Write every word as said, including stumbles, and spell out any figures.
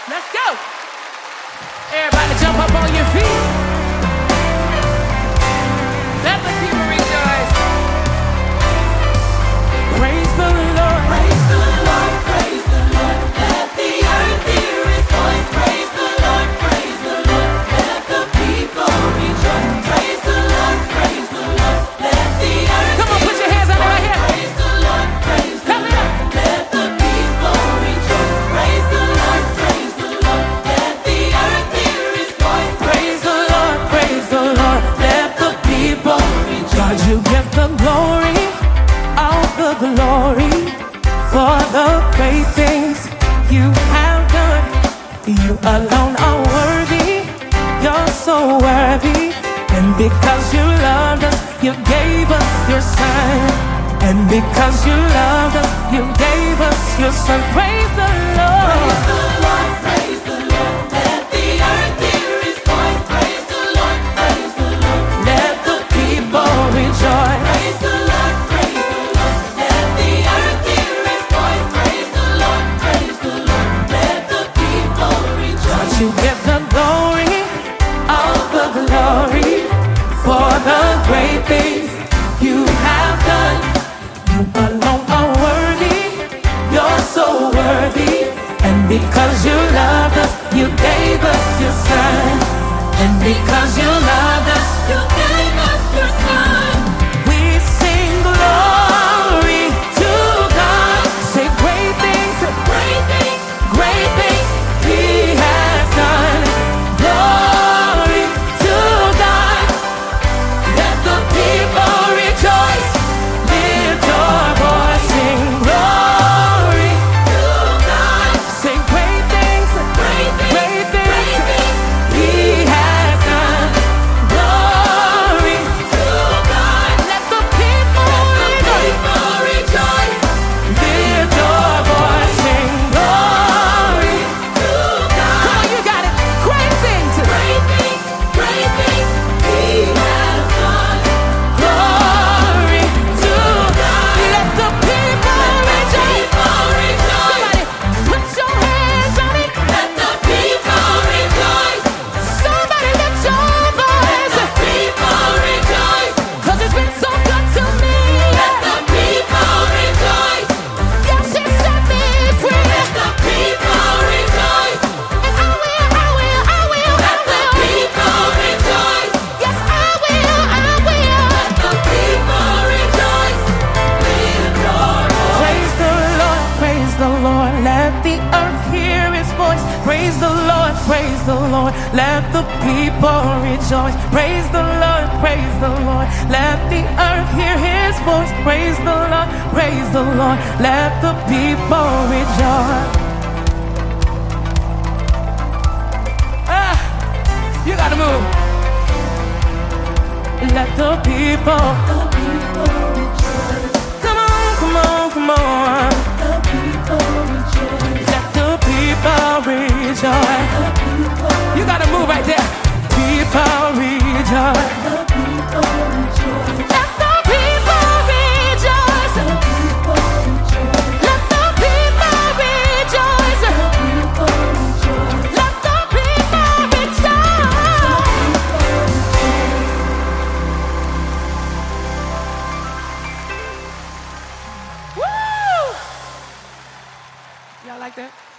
Let's go. Everybody jump up on your feet. Let the people rejoice. Praise the Lord. Praise the Lord, praise the Lord. Let the earth hear his voice. Praise the Lord, praise the Lord. Let the people rejoice. Praise the Lord, praise the Lord. Let the earth Come on, put your hands on it right here. praise the Lord, praise the Come Lord. here. Let the people rejoice. Praise the Lord, praise the Lord. Let the earth hear his voice. Praise the Lord, praise the Lord. Let the people rejoice. God, you get the glory, all the glory, for the great things you have done. You alone are worthy, you're so worthy. And because you loved us, you gave us your son. And because you loved us, you gave us your son. Praise the Lord. Praise the Lord, praise the Lord. Let the earth hear his voice. Praise the Lord, praise the Lord. Let the people rejoice. Praise the Lord, praise the Lord. Let the earth hear his voice. Praise the Lord, praise the Lord. Let the people rejoice. You give the glory, all the glory, for the great things you have done. You alone are worthy, you're so worthy. And because you loved us, you gave us your son. And because you loved us, You gave us your son. we sing glory to God. Say great things, Great things, great things he has done. Glory to God. Let the people rejoice. Lift your voice, sing glory to God. Say great things, Great things, great great things things he has done. Glory. to God. Let the people rejoice. People rejoice Lift your voice, sing glory. to Come God. on, you got it. Great things. Great things, great things he has done. Glory to God. Let the people rejoice. People rejoice. Somebody put your hands on it. Let the people rejoice. Somebody lift your voice. People rejoice. Cause it's been so good to me. Let the people rejoice. Yes, it set me free. Let the people rejoice. And I will, I will, I will, I Let the will. people rejoice. Yes, I will, I will. Let the people rejoice. Lift your voice. Praise the Lord, praise the Lord. Let the earth hear his voice. Praise the Lord, praise the Lord. Let the people rejoice. Praise the Lord, praise the Lord. Let the earth hear his voice. Praise the Lord, praise the Lord. Let the people rejoice. Ah, you gotta move. Let the people. The people rejoice. Come on, come on, come on. The people rejoice. Let the people rejoice. The people, You gotta move right there. People rejoice. the people rejoice. Let the people rejoice. The people rejoice. Let the people rejoice. The people rejoice. Let the people rejoice. Woo! Y'all like that?